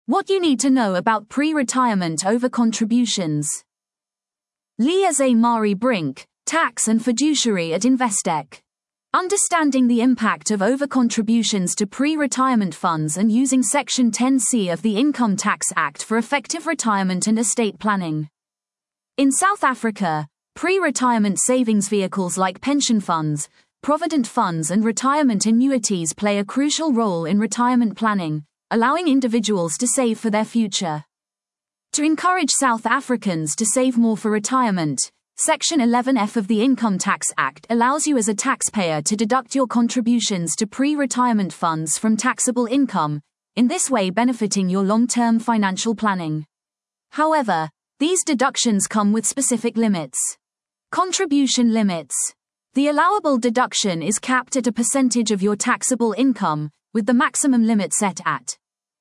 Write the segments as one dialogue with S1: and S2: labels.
S1: What you need to know about pre-retirement over-contributions. Liaze Mari Brink, Tax and Fiduciary at Investec. Understanding the impact of over-contributions to pre-retirement funds and using Section 10C of the Income Tax Act for effective retirement and estate planning. In South Africa, pre-retirement savings vehicles like pension funds, provident funds and retirement annuities play a crucial role in retirement planning, allowing individuals to save for their future. To encourage South Africans to save more for retirement, Section 11F of the Income Tax Act allows you as a taxpayer to deduct your contributions to pre-retirement funds from taxable income, in this way benefiting your long-term financial planning. However, these deductions come with specific limits. Contribution limits. The allowable deduction is capped at a percentage of your taxable income, with the maximum limit set at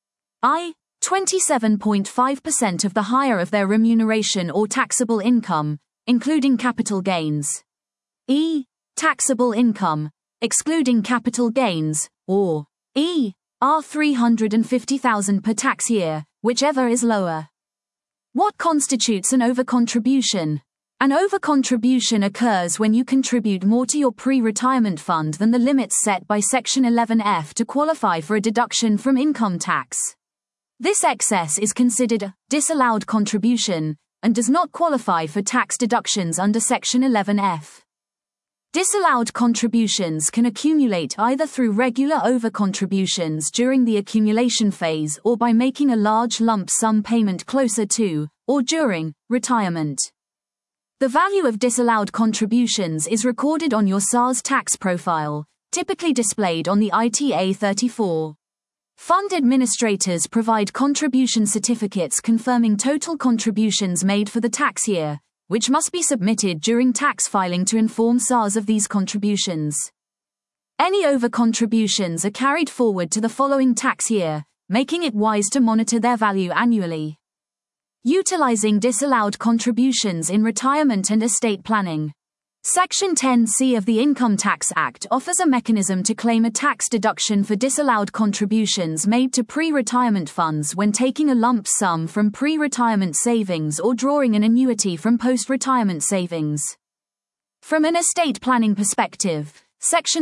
S1: 27.5% of the higher of their remuneration or taxable income, including capital gains. Taxable income, excluding capital gains, or R 350,000 per tax year, whichever is lower. What constitutes an overcontribution? An overcontribution occurs when you contribute more to your pre-retirement fund than the limits set by Section 11F to qualify for a deduction from income tax. This excess is considered a disallowed contribution and does not qualify for tax deductions under Section 11F. Disallowed contributions can accumulate either through regular overcontributions during the accumulation phase or by making a large lump sum payment closer to, or during, retirement. The value of disallowed contributions is recorded on your SARS tax profile, typically displayed on the ITA 34. Fund administrators provide contribution certificates confirming total contributions made for the tax year, which must be submitted during tax filing to inform SARS of these contributions. Any overcontributions are carried forward to the following tax year, making it wise to monitor their value annually. Utilizing disallowed contributions in retirement and estate planning. Section 10C of the Income Tax Act offers a mechanism to claim a tax deduction for disallowed contributions made to pre-retirement funds when taking a lump sum from pre-retirement savings or drawing an annuity from post-retirement savings. From an estate planning perspective, Section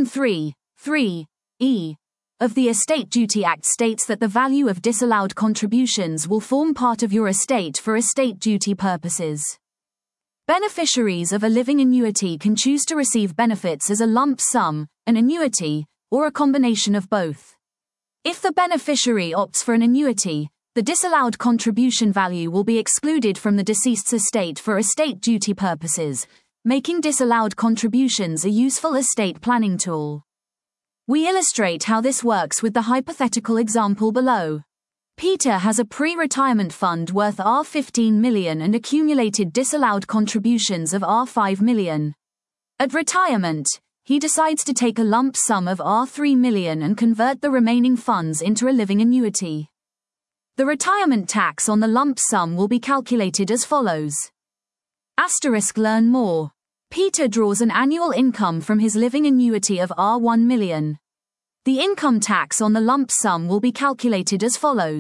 S1: 3(3)(e) of the Estate Duty Act states that the value of disallowed contributions will form part of your estate for estate duty purposes. Beneficiaries of a living annuity can choose to receive benefits as a lump sum, an annuity, or a combination of both. If the beneficiary opts for an annuity, the disallowed contribution value will be excluded from the deceased's estate for estate duty purposes, making disallowed contributions a useful estate planning tool. We illustrate how this works with the hypothetical example below. Peter has a pre-retirement fund worth R15 million and accumulated disallowed contributions of R5 million. At retirement, he decides to take a lump sum of R3 million and convert the remaining funds into a living annuity. The retirement tax on the lump sum will be calculated as follows. Learn more. Peter draws an annual income from his living annuity of R1 million. The income tax on the lump sum will be calculated as follows.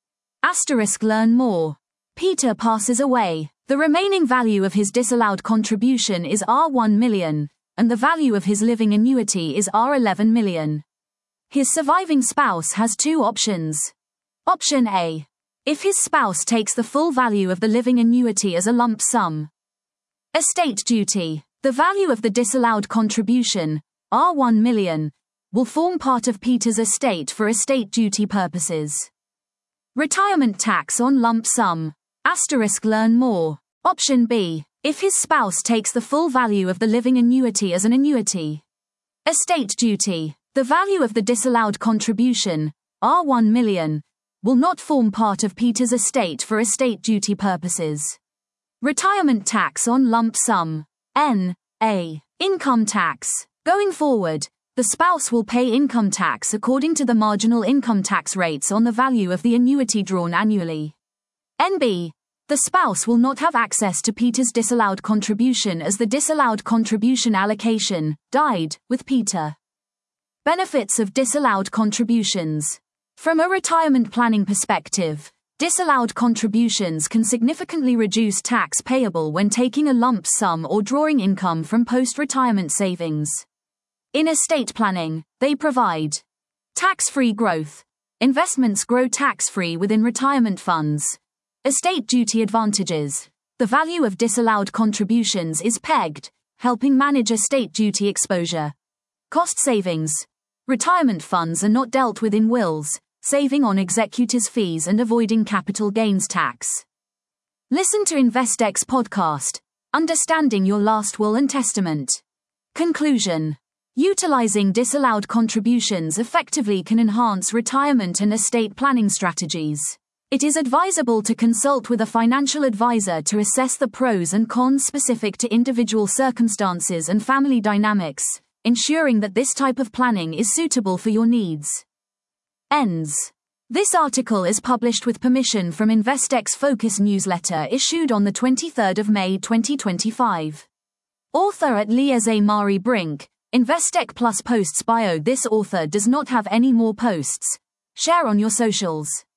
S1: Learn more. Peter passes away. The remaining value of his disallowed contribution is R1 million, and the value of his living annuity is R11 million. His surviving spouse has two options. Option A. If his spouse takes the full value of the living annuity as a lump sum. Estate duty. The value of the disallowed contribution, R1 million, will form part of Peter's estate for estate duty purposes. Retirement tax on lump sum. Learn more. Option B. If his spouse takes the full value of the living annuity as an annuity. Estate duty. The value of the disallowed contribution, R1 million, will not form part of Peter's estate for estate duty purposes. Retirement tax on lump sum. N.A. Income tax. Going forward, the spouse will pay income tax according to the marginal income tax rates on the value of the annuity drawn annually. N.B. The spouse will not have access to Peter's disallowed contribution as the disallowed contribution allocation died with Peter. Benefits of disallowed contributions. From a retirement planning perspective, disallowed contributions can significantly reduce tax payable when taking a lump sum or drawing income from post-retirement savings. In estate planning, they provide tax-free growth. Investments grow tax-free within retirement funds. Estate duty advantages. The value of disallowed contributions is pegged, helping manage estate duty exposure. Cost savings. Retirement funds are not dealt with in wills, saving on executors' fees and avoiding capital gains tax. Listen to InvestX podcast, Understanding Your Last Will and Testament. Conclusion. Utilizing disallowed contributions effectively can enhance retirement and estate planning strategies. It is advisable to consult with a financial advisor to assess the pros and cons specific to individual circumstances and family dynamics, ensuring that this type of planning is suitable for your needs. Ends. This article is published with permission from InvestX Focus newsletter issued on the 23rd of May 2025. Author at Liese Mari Brink, InvestX Plus posts bio. This author does not have any more posts. Share on your socials.